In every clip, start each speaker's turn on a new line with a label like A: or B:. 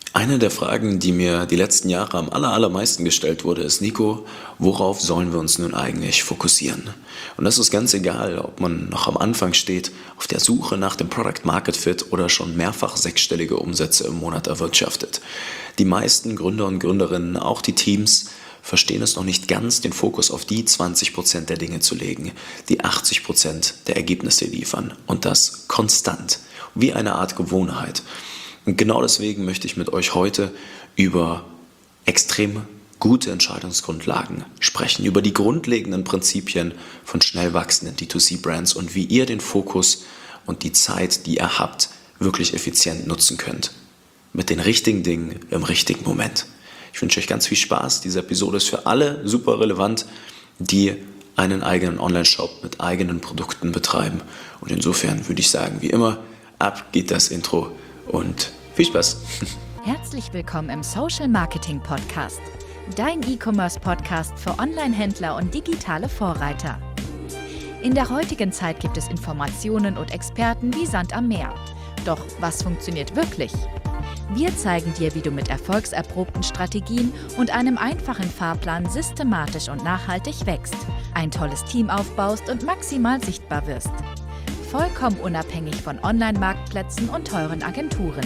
A: Eine der Fragen, die mir die letzten Jahre am allermeisten gestellt wurde, ist: Nico, worauf sollen wir uns nun eigentlich fokussieren? Und das ist ganz egal, ob man noch am Anfang steht, auf der Suche nach dem Product Market Fit oder schon mehrfach sechsstellige Umsätze im Monat erwirtschaftet. Die meisten Gründer und Gründerinnen, auch die Teams, verstehen es noch nicht ganz, den Fokus auf die 20% der Dinge zu legen, die 80% der Ergebnisse liefern. Und das konstant, wie eine Art Gewohnheit. Und genau deswegen möchte ich mit euch heute über extrem gute Entscheidungsgrundlagen sprechen, über die grundlegenden Prinzipien von schnell wachsenden D2C-Brands und wie ihr den Fokus und die Zeit, die ihr habt, wirklich effizient nutzen könnt. Mit den richtigen Dingen im richtigen Moment. Ich wünsche euch ganz viel Spaß. Diese Episode ist für alle super relevant, die einen eigenen Online-Shop mit eigenen Produkten betreiben. Und insofern würde ich sagen, wie immer, ab geht das Intro und viel Spaß.
B: Herzlich willkommen im Social Marketing Podcast, dein E-Commerce-Podcast für Online-Händler und digitale Vorreiter. In der heutigen Zeit gibt es Informationen und Experten wie Sand am Meer. Doch was funktioniert wirklich? Wir zeigen dir, wie du mit erfolgserprobten Strategien und einem einfachen Fahrplan systematisch und nachhaltig wächst, ein tolles Team aufbaust und maximal sichtbar wirst. Vollkommen unabhängig von Online-Marktplätzen und teuren Agenturen.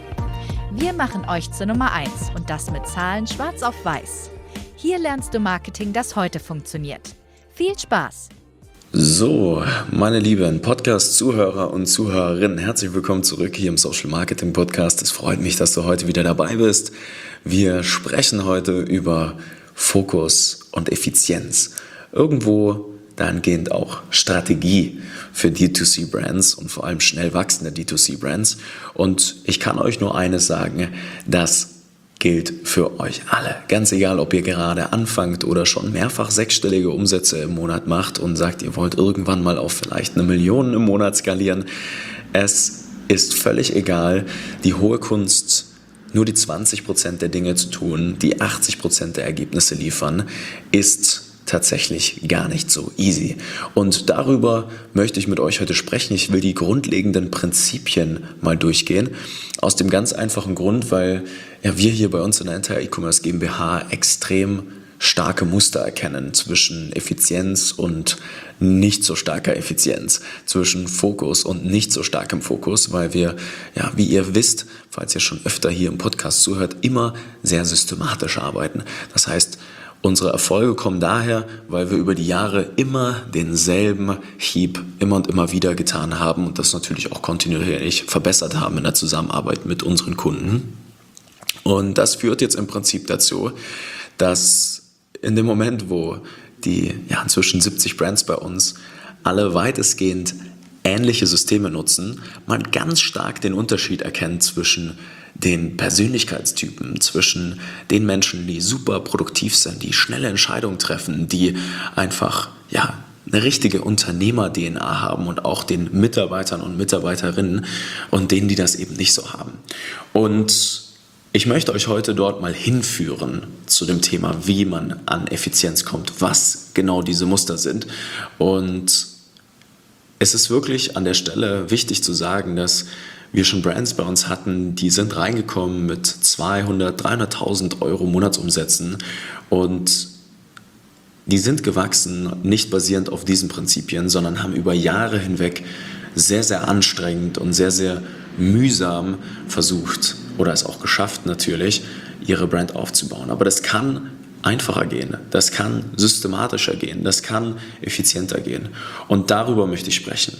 B: Wir machen euch zur Nummer 1 und das mit Zahlen schwarz auf weiß. Hier lernst du Marketing, das heute funktioniert. Viel Spaß!
A: So, meine lieben Podcast-Zuhörer und Zuhörerinnen, herzlich willkommen zurück hier im Social Marketing Podcast. Es freut mich, dass du heute wieder dabei bist. Wir sprechen heute über Fokus und Effizienz. Irgendwo dahingehend auch Strategie für D2C-Brands und vor allem schnell wachsende D2C-Brands. Und ich kann euch nur eines sagen, das gilt für euch alle. Ganz egal, ob ihr gerade anfangt oder schon mehrfach sechsstellige Umsätze im Monat macht und sagt, ihr wollt irgendwann mal auf vielleicht 1 Million im Monat skalieren. Es ist völlig egal. Die hohe Kunst, nur die 20% der Dinge zu tun, die 80% der Ergebnisse liefern, ist tatsächlich gar nicht so easy. Und darüber möchte ich mit euch heute sprechen. Ich will die grundlegenden Prinzipien mal durchgehen. Aus dem ganz einfachen Grund, weil wir hier bei uns in der Entire E-Commerce GmbH extrem starke Muster erkennen zwischen Effizienz und nicht so starker Effizienz, zwischen Fokus und nicht so starkem Fokus, weil wir, wie ihr wisst, falls ihr schon öfter hier im Podcast zuhört, immer sehr systematisch arbeiten. Das heißt, unsere Erfolge kommen daher, weil wir über die Jahre immer denselben Hieb immer und immer wieder getan haben und das natürlich auch kontinuierlich verbessert haben in der Zusammenarbeit mit unseren Kunden. Und das führt jetzt im Prinzip dazu, dass in dem Moment, wo die inzwischen 70 Brands bei uns alle weitestgehend ähnliche Systeme nutzen, man ganz stark den Unterschied erkennt zwischen den Persönlichkeitstypen, zwischen den Menschen, die super produktiv sind, die schnelle Entscheidungen treffen, die einfach eine richtige Unternehmer-DNA haben und auch den Mitarbeitern und Mitarbeiterinnen und denen, die das eben nicht so haben. Und ich möchte euch heute dort mal hinführen zu dem Thema, wie man an Effizienz kommt, was genau diese Muster sind. Und es ist wirklich an der Stelle wichtig zu sagen, dass wir schon Brands bei uns hatten, die sind reingekommen mit 200.000, 300.000 Euro Monatsumsätzen und die sind gewachsen, nicht basierend auf diesen Prinzipien, sondern haben über Jahre hinweg sehr, sehr anstrengend und sehr, sehr mühsam versucht oder es auch geschafft natürlich, ihre Brand aufzubauen. Aber das kann einfacher gehen, das kann systematischer gehen, das kann effizienter gehen und darüber möchte ich sprechen.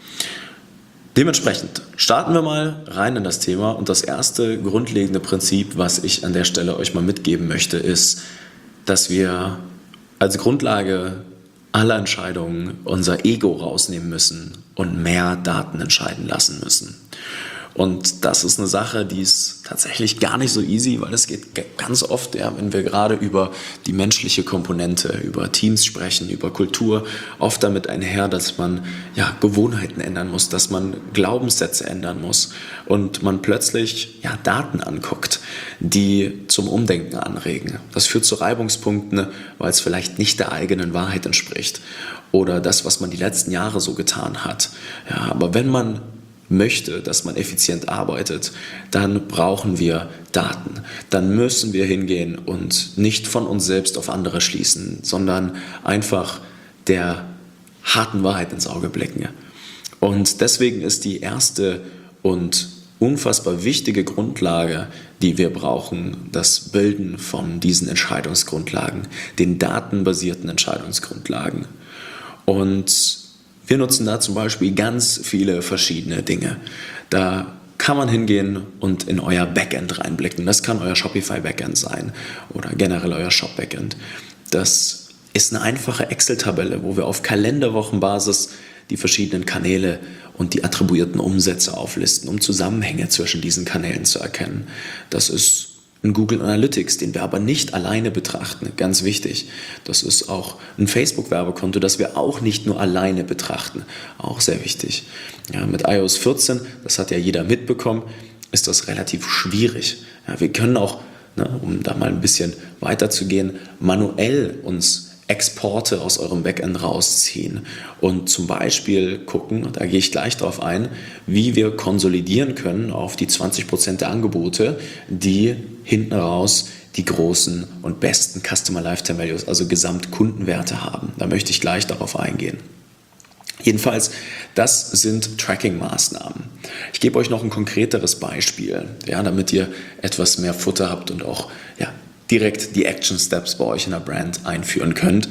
A: Dementsprechend starten wir mal rein in das Thema und das erste grundlegende Prinzip, was ich an der Stelle euch mal mitgeben möchte, ist, dass wir als Grundlage aller Entscheidungen unser Ego rausnehmen müssen und mehr Daten entscheiden lassen müssen. Und das ist eine Sache, die ist tatsächlich gar nicht so easy, weil es geht ganz oft, wenn wir gerade über die menschliche Komponente, über Teams sprechen, über Kultur, oft damit einher, dass man Gewohnheiten ändern muss, dass man Glaubenssätze ändern muss und man plötzlich Daten anguckt, die zum Umdenken anregen. Das führt zu Reibungspunkten, weil es vielleicht nicht der eigenen Wahrheit entspricht oder das, was man die letzten Jahre so getan hat. Aber wenn man möchte, dass man effizient arbeitet, dann brauchen wir Daten. Dann müssen wir hingehen und nicht von uns selbst auf andere schließen, sondern einfach der harten Wahrheit ins Auge blicken. Und deswegen ist die erste und unfassbar wichtige Grundlage, die wir brauchen, das Bilden von diesen Entscheidungsgrundlagen, den datenbasierten Entscheidungsgrundlagen. Und wir nutzen da zum Beispiel ganz viele verschiedene Dinge. Da kann man hingehen und in euer Backend reinblicken. Das kann euer Shopify-Backend sein oder generell euer Shop-Backend. Das ist eine einfache Excel-Tabelle, wo wir auf Kalenderwochenbasis die verschiedenen Kanäle und die attribuierten Umsätze auflisten, um Zusammenhänge zwischen diesen Kanälen zu erkennen. Das ist ein Google Analytics, den wir aber nicht alleine betrachten, ganz wichtig. Das ist auch ein Facebook-Werbekonto, das wir auch nicht nur alleine betrachten, auch sehr wichtig. Ja, mit iOS 14, das hat ja jeder mitbekommen, ist das relativ schwierig. Ja, wir können auch, um da mal ein bisschen weiterzugehen, manuell uns Exporte aus eurem Backend rausziehen und zum Beispiel gucken, da gehe ich gleich drauf ein, wie wir konsolidieren können auf die 20% der Angebote, die hinten raus die großen und besten Customer Lifetime Values, also Gesamtkundenwerte haben. Da möchte ich gleich darauf eingehen. Jedenfalls, das sind Tracking-Maßnahmen. Ich gebe euch noch ein konkreteres Beispiel, ja, damit ihr etwas mehr Futter habt und auch direkt die Action Steps bei euch in der Brand einführen könnt.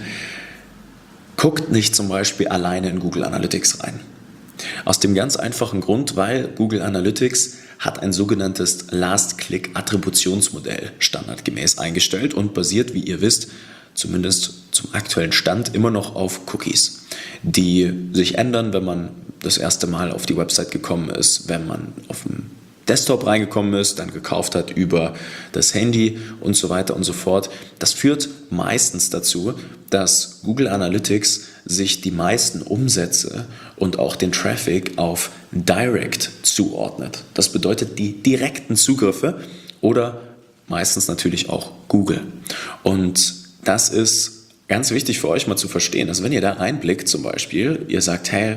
A: Guckt nicht zum Beispiel alleine in Google Analytics rein. Aus dem ganz einfachen Grund, weil Google Analytics hat ein sogenanntes Last-Click-Attributionsmodell standardgemäß eingestellt und basiert, wie ihr wisst, zumindest zum aktuellen Stand, immer noch auf Cookies, die sich ändern, wenn man das erste Mal auf die Website gekommen ist, wenn man auf dem Desktop reingekommen ist, dann gekauft hat über das Handy und so weiter und so fort. Das führt meistens dazu, dass Google Analytics sich die meisten Umsätze und auch den Traffic auf Direct zuordnet. Das bedeutet die direkten Zugriffe oder meistens natürlich auch Google. Und das ist ganz wichtig für euch mal zu verstehen. Also wenn ihr da reinblickt zum Beispiel, ihr sagt, hey,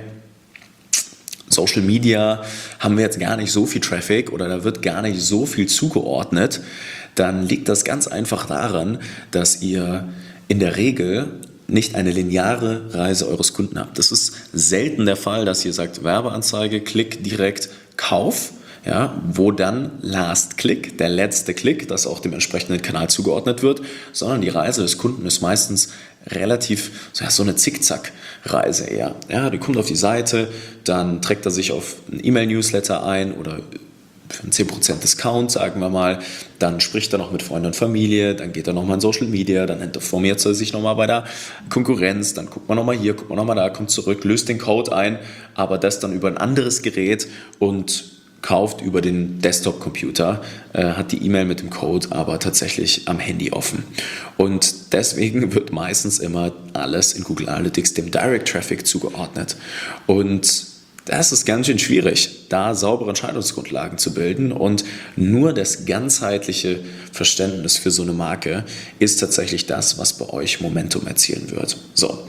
A: Social Media haben wir jetzt gar nicht so viel Traffic oder da wird gar nicht so viel zugeordnet, dann liegt das ganz einfach daran, dass ihr in der Regel nicht eine lineare Reise eures Kunden habt. Das ist selten der Fall, dass ihr sagt, Werbeanzeige, Klick, direkt, Kauf, ja, wo dann Last Click, der letzte Klick, das auch dem entsprechenden Kanal zugeordnet wird, sondern die Reise des Kunden ist meistens relativ so eine Zickzack-Reise eher. Ja, die kommt auf die Seite, dann trägt er sich auf einen E-Mail-Newsletter ein oder für einen 10% Discount, sagen wir mal, dann spricht er noch mit Freunden und Familie, dann geht er nochmal in Social Media, dann informiert er sich nochmal bei der Konkurrenz, dann guckt man nochmal hier, guckt man nochmal da, kommt zurück, löst den Code ein, aber das dann über ein anderes Gerät und kauft über den Desktop-Computer, hat die E-Mail mit dem Code aber tatsächlich am Handy offen. Und deswegen wird meistens immer alles in Google Analytics dem Direct Traffic zugeordnet. Und das ist ganz schön schwierig, da saubere Entscheidungsgrundlagen zu bilden. Und nur das ganzheitliche Verständnis für so eine Marke ist tatsächlich das, was bei euch Momentum erzielen wird. So.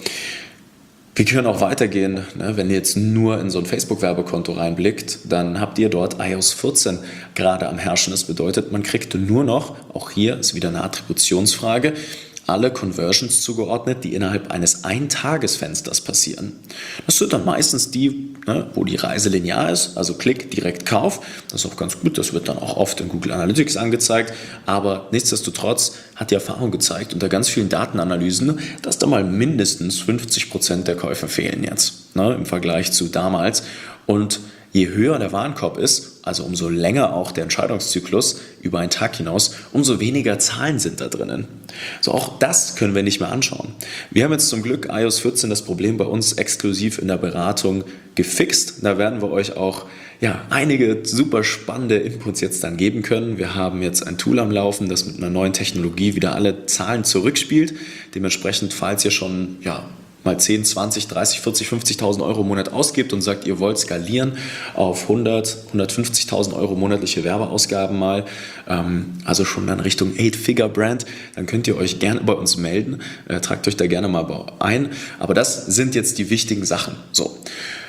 A: Wir können auch weitergehen, wenn ihr jetzt nur in so ein Facebook-Werbekonto reinblickt, dann habt ihr dort iOS 14 gerade am Herrschen. Das bedeutet, man kriegt nur noch, auch hier ist wieder eine Attributionsfrage, alle Conversions zugeordnet, die innerhalb eines Eintagesfensters passieren. Das sind dann meistens die, wo die Reise linear ist, also Klick, direkt Kauf. Das ist auch ganz gut, das wird dann auch oft in Google Analytics angezeigt, aber nichtsdestotrotz hat die Erfahrung gezeigt, unter ganz vielen Datenanalysen, dass da mal mindestens 50% der Käufe fehlen jetzt, im Vergleich zu damals. Und je höher der Warenkorb ist, also umso länger auch der Entscheidungszyklus über einen Tag hinaus, umso weniger Zahlen sind da drinnen. So, auch das können wir nicht mehr anschauen. Wir haben jetzt zum Glück iOS 14 das Problem bei uns exklusiv in der Beratung gefixt. Da werden wir euch auch einige super spannende Inputs jetzt dann geben können. Wir haben jetzt ein Tool am Laufen, das mit einer neuen Technologie wieder alle Zahlen zurückspielt. Dementsprechend, falls ihr schon mal 10, 20, 30, 40, 50.000 Euro im Monat ausgibt und sagt, ihr wollt skalieren auf 100, 150.000 Euro monatliche Werbeausgaben mal, also schon dann Richtung 8-Figure-Brand, dann könnt ihr euch gerne bei uns melden, tragt euch da gerne mal ein. Aber das sind jetzt die wichtigen Sachen. So.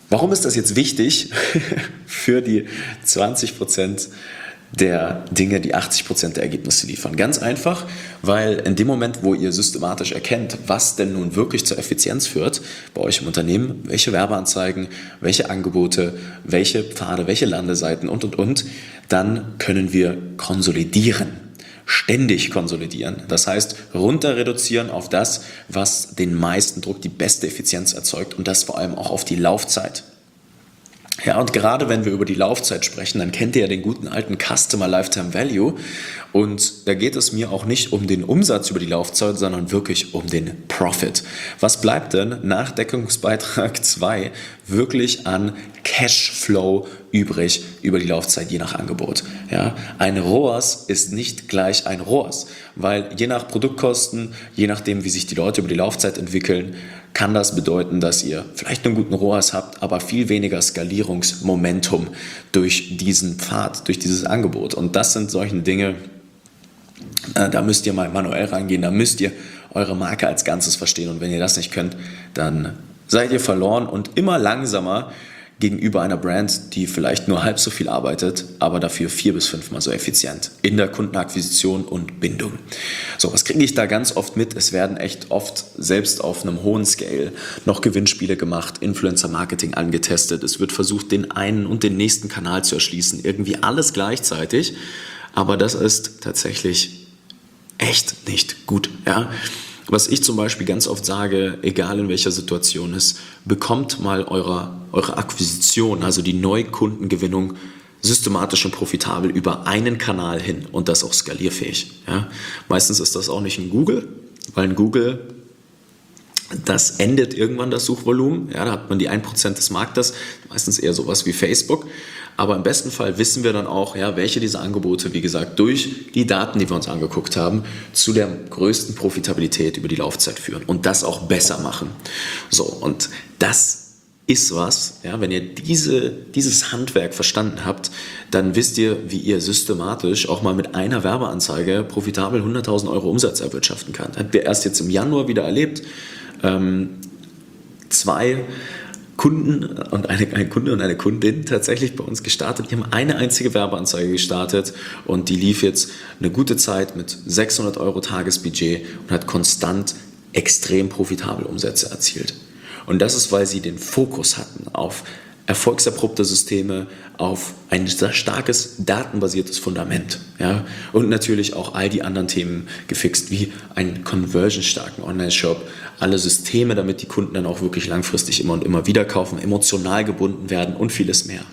A: Warum ist das jetzt wichtig für die 20% der Dinge, die 80% der Ergebnisse liefern? Ganz einfach, weil in dem Moment, wo ihr systematisch erkennt, was denn nun wirklich zur Effizienz führt bei euch im Unternehmen, welche Werbeanzeigen, welche Angebote, welche Pfade, welche Landeseiten und, dann können wir konsolidieren. Ständig konsolidieren. Das heißt, runter reduzieren auf das, was den meisten Druck, die beste Effizienz erzeugt und das vor allem auch auf die Laufzeit. Ja, und gerade wenn wir über die Laufzeit sprechen, dann kennt ihr ja den guten alten Customer Lifetime Value und da geht es mir auch nicht um den Umsatz über die Laufzeit, sondern wirklich um den Profit. Was bleibt denn nach Deckungsbeitrag 2 wirklich an Cashflow übrig über die Laufzeit, je nach Angebot? Ja, ein ROAS ist nicht gleich ein ROAS, weil je nach Produktkosten, je nachdem, wie sich die Leute über die Laufzeit entwickeln, kann das bedeuten, dass ihr vielleicht einen guten ROAS habt, aber viel weniger Skalierungsmomentum durch diesen Pfad, durch dieses Angebot. Und das sind solche Dinge, da müsst ihr mal manuell rangehen, da müsst ihr eure Marke als Ganzes verstehen. Und wenn ihr das nicht könnt, dann seid ihr verloren und immer langsamer gegenüber einer Brand, die vielleicht nur halb so viel arbeitet, aber dafür 4 bis 5 Mal so effizient in der Kundenakquisition und Bindung. So, was kriege ich da ganz oft mit? Es werden echt oft, selbst auf einem hohen Scale, noch Gewinnspiele gemacht, Influencer-Marketing angetestet. Es wird versucht, den einen und den nächsten Kanal zu erschließen. Irgendwie alles gleichzeitig, aber das ist tatsächlich echt nicht gut, ja. Was ich zum Beispiel ganz oft sage, egal in welcher Situation ist, bekommt mal eure Akquisition, also die Neukundengewinnung, systematisch und profitabel über einen Kanal hin und das auch skalierfähig. Ja? Meistens ist das auch nicht in Google, weil in Google, das endet irgendwann das Suchvolumen, ja, da hat man die 1% des Marktes, meistens eher sowas wie Facebook. Aber im besten Fall wissen wir dann auch, ja, welche dieser Angebote, wie gesagt, durch die Daten, die wir uns angeguckt haben, zu der größten Profitabilität über die Laufzeit führen und das auch besser machen. So, und das ist was, ja, wenn ihr dieses Handwerk verstanden habt, dann wisst ihr, wie ihr systematisch auch mal mit einer Werbeanzeige profitabel 100.000 Euro Umsatz erwirtschaften kann. Habt ihr erst jetzt im Januar wieder erlebt. 2 Kunden und ein Kunde und eine Kundin tatsächlich bei uns gestartet. Die haben eine einzige Werbeanzeige gestartet und die lief jetzt eine gute Zeit mit 600 Euro Tagesbudget und hat konstant extrem profitable Umsätze erzielt. Und das ist, weil sie den Fokus hatten auf erfolgserprobte Systeme, auf ein sehr starkes datenbasiertes Fundament. Ja? Und natürlich auch all die anderen Themen gefixt, wie einen conversionstarken Online-Shop, alle Systeme, damit die Kunden dann auch wirklich langfristig immer und immer wieder kaufen, emotional gebunden werden und vieles mehr.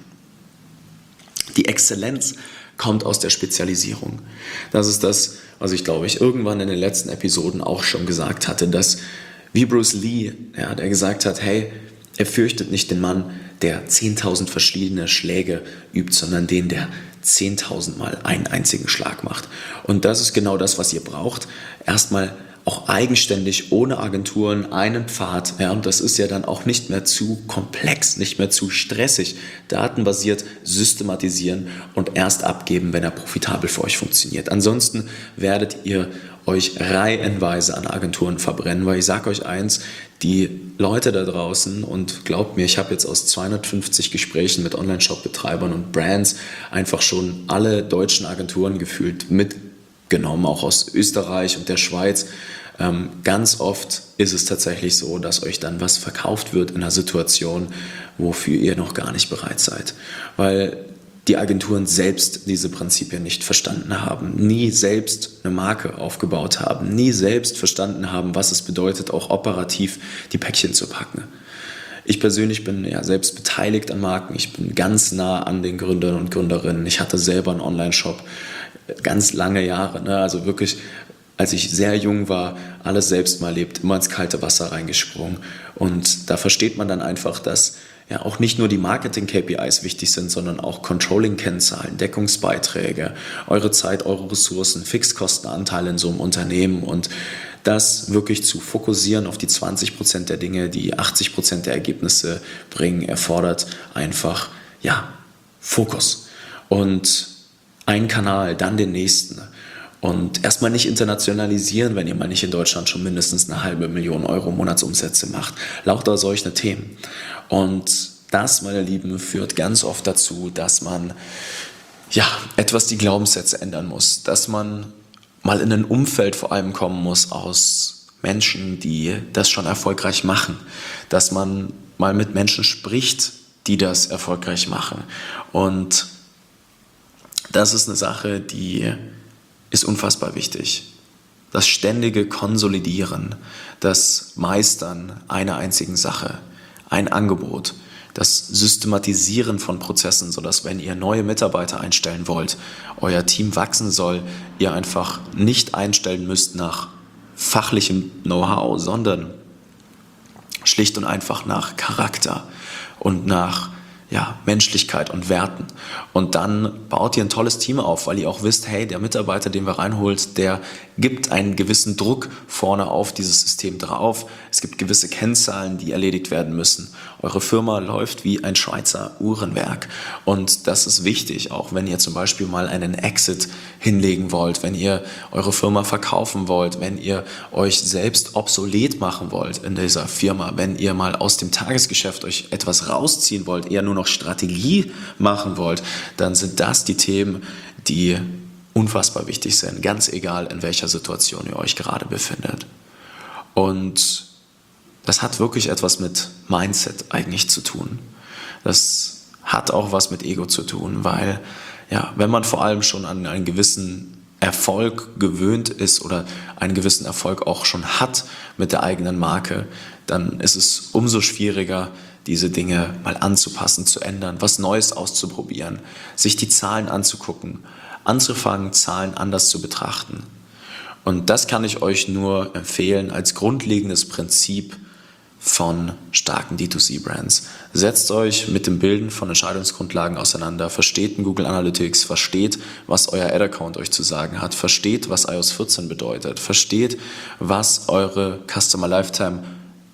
A: Die Exzellenz kommt aus der Spezialisierung. Das ist das, was ich glaube ich irgendwann in den letzten Episoden auch schon gesagt hatte, dass wie Bruce Lee, ja, der gesagt hat, hey, er fürchtet nicht den Mann, der 10.000 verschiedene Schläge übt, sondern den, der 10.000 Mal einen einzigen Schlag macht. Und das ist genau das, was ihr braucht. Erstmal auch eigenständig, ohne Agenturen, einen Pfad. Ja, und das ist ja dann auch nicht mehr zu komplex, nicht mehr zu stressig. Datenbasiert systematisieren und erst abgeben, wenn er profitabel für euch funktioniert. Ansonsten werdet ihr euch reihenweise an Agenturen verbrennen, weil ich sage euch eins, die Leute da draußen, und glaubt mir, ich habe jetzt aus 250 Gesprächen mit Online-Shop-Betreibern und Brands einfach schon alle deutschen Agenturen gefühlt mitgenommen, auch aus Österreich und der Schweiz. Ganz oft ist es tatsächlich so, dass euch dann was verkauft wird in einer Situation, wofür ihr noch gar nicht bereit seid, weil die Agenturen selbst diese Prinzipien nicht verstanden haben, nie selbst eine Marke aufgebaut haben, nie selbst verstanden haben, was es bedeutet, auch operativ die Päckchen zu packen. Ich persönlich bin ja selbst beteiligt an Marken, ich bin ganz nah an den Gründern und Gründerinnen. Ich hatte selber einen Online-Shop, ganz lange Jahre, ne? Also wirklich, als ich sehr jung war, alles selbst mal erlebt, immer ins kalte Wasser reingesprungen. Und da versteht man dann einfach, dass ja auch nicht nur die Marketing-KPIs wichtig sind, sondern auch Controlling-Kennzahlen, Deckungsbeiträge, eure Zeit, eure Ressourcen, Fixkostenanteile in so einem Unternehmen und das wirklich zu fokussieren auf die 20% der Dinge, die 80% der Ergebnisse bringen, erfordert einfach, ja, Fokus. Und einen Kanal, dann den nächsten. Und erstmal nicht internationalisieren, wenn ihr mal nicht in Deutschland schon mindestens 500.000 Euro Monatsumsätze macht. Lauter solche Themen. Und das, meine Lieben, führt ganz oft dazu, dass man etwas die Glaubenssätze ändern muss, dass man mal in ein Umfeld vor allem kommen muss aus Menschen, die das schon erfolgreich machen, dass man mal mit Menschen spricht, die das erfolgreich machen. Und das ist eine Sache, die ist unfassbar wichtig. Das ständige Konsolidieren, das Meistern einer einzigen Sache, ein Angebot, das Systematisieren von Prozessen, sodass, wenn ihr neue Mitarbeiter einstellen wollt, euer Team wachsen soll, ihr einfach nicht einstellen müsst nach fachlichem Know-how, sondern schlicht und einfach nach Charakter und nach Menschlichkeit und Werten. Und dann baut ihr ein tolles Team auf, weil ihr auch wisst, hey, der Mitarbeiter, den wir reinholt, der gibt einen gewissen Druck vorne auf dieses System drauf. Es gibt gewisse Kennzahlen, die erledigt werden müssen. Eure Firma läuft wie ein Schweizer Uhrenwerk. Und das ist wichtig, auch wenn ihr zum Beispiel mal einen Exit hinlegen wollt, wenn ihr eure Firma verkaufen wollt, wenn ihr euch selbst obsolet machen wollt in dieser Firma, wenn ihr mal aus dem Tagesgeschäft euch etwas rausziehen wollt, eher nur noch Strategie machen wollt, dann sind das die Themen, die unfassbar wichtig sind, ganz egal, in welcher Situation ihr euch gerade befindet. Und das hat wirklich etwas mit Mindset eigentlich zu tun. Das hat auch was mit Ego zu tun, weil wenn man vor allem schon an einen gewissen Erfolg gewöhnt ist oder einen gewissen Erfolg auch schon hat mit der eigenen Marke, dann ist es umso schwieriger, diese Dinge mal anzupassen, zu ändern, was Neues auszuprobieren, sich die Zahlen anzugucken, anzufangen, Zahlen anders zu betrachten. Und das kann ich euch nur empfehlen als grundlegendes Prinzip von starken D2C-Brands. Setzt euch mit dem Bilden von Entscheidungsgrundlagen auseinander, versteht in Google Analytics, versteht, was euer Ad-Account euch zu sagen hat, versteht, was iOS 14 bedeutet, versteht, was eure Customer Lifetime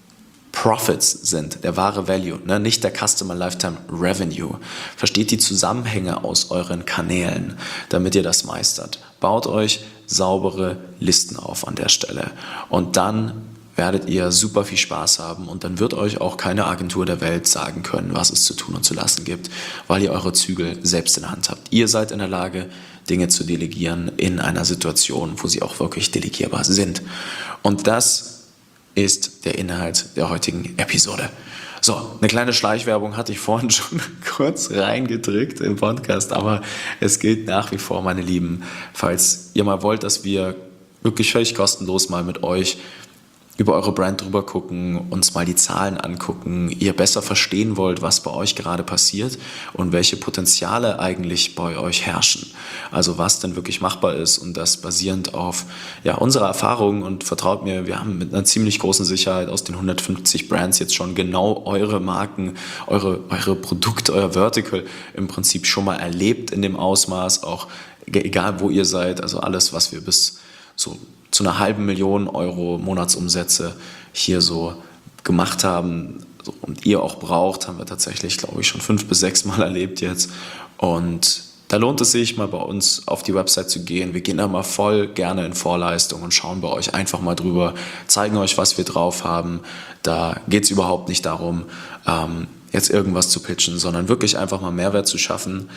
A: Profits sind, der wahre Value, nicht der Customer Lifetime Revenue. Versteht die Zusammenhänge aus euren Kanälen, damit ihr das meistert. Baut euch saubere Listen auf an der Stelle und dann werdet ihr super viel Spaß haben und dann wird euch auch keine Agentur der Welt sagen können, was es zu tun und zu lassen gibt, weil ihr eure Zügel selbst in der Hand habt. Ihr seid in der Lage, Dinge zu delegieren in einer Situation, wo sie auch wirklich delegierbar sind. Und das ist der Inhalt der heutigen Episode. So, eine kleine Schleichwerbung hatte ich vorhin schon kurz reingedrückt im Podcast, aber es gilt nach wie vor, meine Lieben, falls ihr mal wollt, dass wir wirklich völlig kostenlos mal mit euch über eure Brand drüber gucken, uns mal die Zahlen angucken, ihr besser verstehen wollt, was bei euch gerade passiert und welche Potenziale eigentlich bei euch herrschen. Also was denn wirklich machbar ist und das basierend auf unserer Erfahrung, und vertraut mir, wir haben mit einer ziemlich großen Sicherheit aus den 150 Brands jetzt schon genau eure Marken, eure Produkte, euer Vertical im Prinzip schon mal erlebt in dem Ausmaß, auch egal wo ihr seid, also alles, was wir bis so zu einer 500.000 Euro Monatsumsätze hier so gemacht haben und ihr auch braucht, haben wir tatsächlich, glaube ich, schon 5 bis 6 Mal erlebt jetzt. Und da lohnt es sich, mal bei uns auf die Website zu gehen. Wir gehen da mal voll gerne in Vorleistung und schauen bei euch einfach mal drüber, zeigen euch, was wir drauf haben. Da geht es überhaupt nicht darum, jetzt irgendwas zu pitchen, sondern wirklich einfach mal Mehrwert zu schaffen.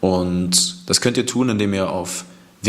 A: Und das könnt ihr tun, indem ihr auf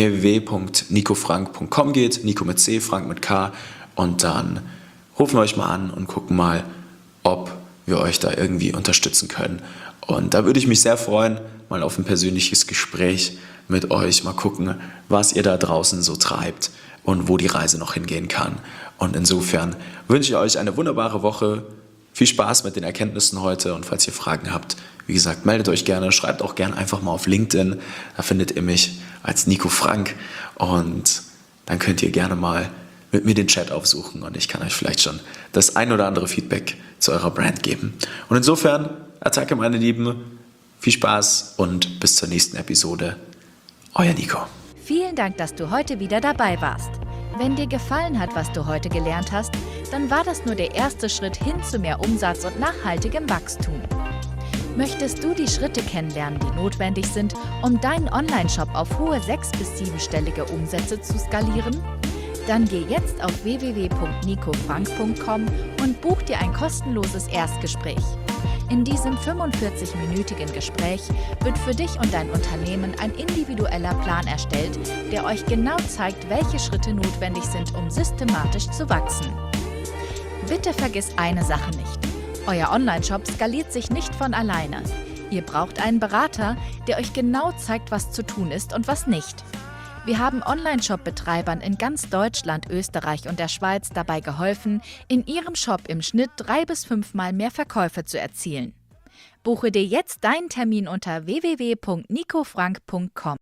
A: www.nicofrank.com geht, Nico mit C, Frank mit K, und dann rufen wir euch mal an und gucken mal, ob wir euch da irgendwie unterstützen können. Und da würde ich mich sehr freuen, mal auf ein persönliches Gespräch mit euch, mal gucken, was ihr da draußen so treibt und wo die Reise noch hingehen kann. Und insofern wünsche ich euch eine wunderbare Woche. Viel Spaß mit den Erkenntnissen heute, und falls ihr Fragen habt, wie gesagt, meldet euch gerne, schreibt auch gerne einfach mal auf LinkedIn, da findet ihr mich als Nico Frank, und dann könnt ihr gerne mal mit mir den Chat aufsuchen und ich kann euch vielleicht schon das ein oder andere Feedback zu eurer Brand geben. Und insofern, Attacke, meine Lieben, viel Spaß und bis zur nächsten Episode. Euer Nico.
B: Vielen Dank, dass du heute wieder dabei warst. Wenn dir gefallen hat, was du heute gelernt hast, dann war das nur der erste Schritt hin zu mehr Umsatz und nachhaltigem Wachstum. Möchtest du die Schritte kennenlernen, die notwendig sind, um deinen Online-Shop auf hohe 6- bis 7-stellige Umsätze zu skalieren? Dann geh jetzt auf www.nicofrank.com und buch dir ein kostenloses Erstgespräch. In diesem 45-minütigen Gespräch wird für dich und dein Unternehmen ein individueller Plan erstellt, der euch genau zeigt, welche Schritte notwendig sind, um systematisch zu wachsen. Bitte vergiss eine Sache nicht. Euer Onlineshop skaliert sich nicht von alleine. Ihr braucht einen Berater, der euch genau zeigt, was zu tun ist und was nicht. Wir haben Onlineshop-Betreibern in ganz Deutschland, Österreich und der Schweiz dabei geholfen, in ihrem Shop im Schnitt 3 bis 5 Mal mehr Verkäufe zu erzielen. Buche dir jetzt deinen Termin unter www.nicofrank.com.